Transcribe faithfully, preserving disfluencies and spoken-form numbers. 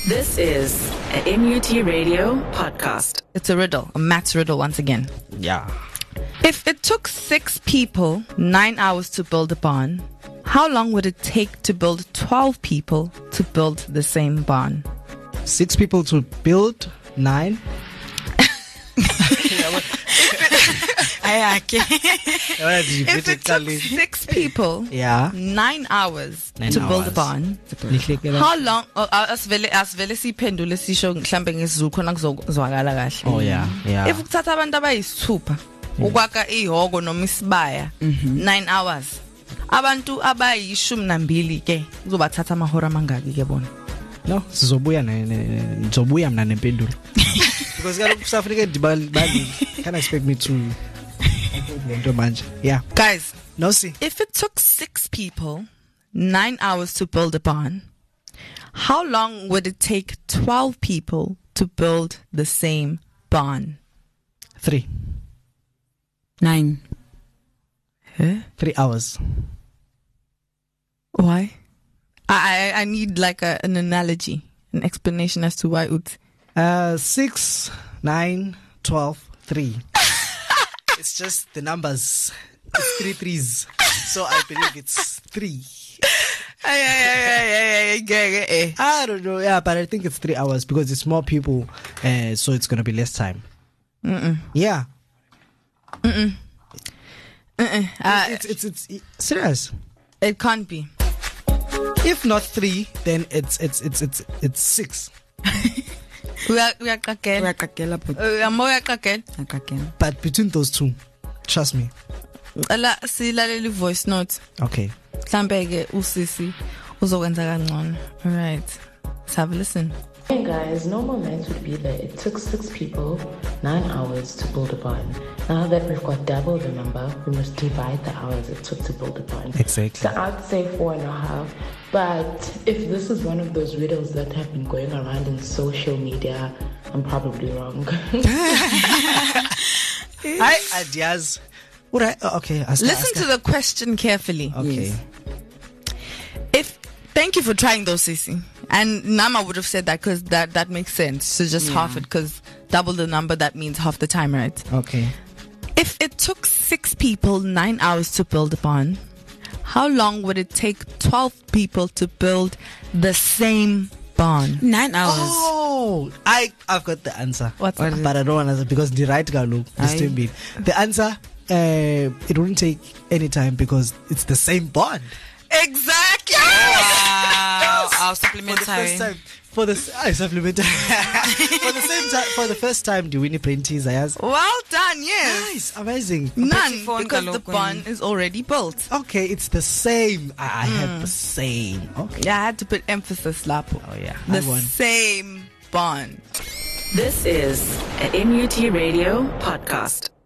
This is an N U T Radio podcast. It's a riddle, a maths riddle once again. Yeah. If it took six people nine hours to build a barn, how long would it take to build twelve people to build the same barn? Six people to build nine. If it took six people yeah. nine hours Nine to build hours. a barn, Nihlekela- how long? Oh, asivele asivele siphendule sisho mhlambe ngesiZulu khona kuzokuzwakala kahle. Oh yeah, yeah. If ukuthatha abantu abayisithupha ukwakha ihoko noma isibaya nine hours, abantu abayishumi nambili ke kuzobathatha amahora mangaki ke bona? No, sizobuya ne ne- nizobuya mina nempendulo. Because kaloku kusafuneka ndibali can expect me to lento manje. Yeah. Guys, No see. if it took six people nine hours to build a barn, how long would it take twelve people to build the same barn? Three. Nine. Huh? Three hours. Why? I I, I need like a, an analogy, an explanation as to why it. Uh six, nine, twelve, three. It's just the numbers. It's three threes. So I believe it's three. I don't know, yeah, but I think it's three hours because it's more people, uh, so it's gonna be less time. Mm-mm. Yeah. Mm-mm. Mm-mm. Uh, It's it's it's, it's serious. it can't be. If not three, then it's it's it's it's it's six. Uya- uyaqagela. Uyaqagela but Uyamo uyaqagela. uyaqagela. But between those two, trust me. Ala silalela voice note. Okay. Mhlambe ke usisi uzokwenza kangcono. All right. Let's have a listen. Hey guys, normal math would be that it took six people nine hours to build a barn. Now that we've got double the number, we must divide the hours it took to build a barn. Exactly. So I'd say four and a half. But if this is one of those riddles that have been going around in social media, I'm probably wrong. Hi, ideas. What I okay. Ask, Listen ask, to the question carefully. Okay. Yes. If thank you for trying those, Sissy. And Nama would have said that because that that makes sense. So just Yeah. half it because double the number, that means half the time, right? Okay. If it took six people nine hours to build a barn, how long would it take twelve people to build the same barn? Nine hours. Oh, I I've got the answer. What's but that? I don't want to answer because the right guy look is Aye. too big. The answer, uh, it wouldn't take any time because it's the same bond. Exactly. Wow. Our For the supplementary. first time, for the s- I supplementary. for the same time, for the first time, the Winnie Prentice, I asked. Well done. Yes. Nice, amazing. None phone because the kaloku. barn is already built. Okay, it's the same. I, I had the same. Okay. Yeah, I had to put emphasis, Lapo. Oh yeah, The I won. same barn. This is an N U T Radio podcast.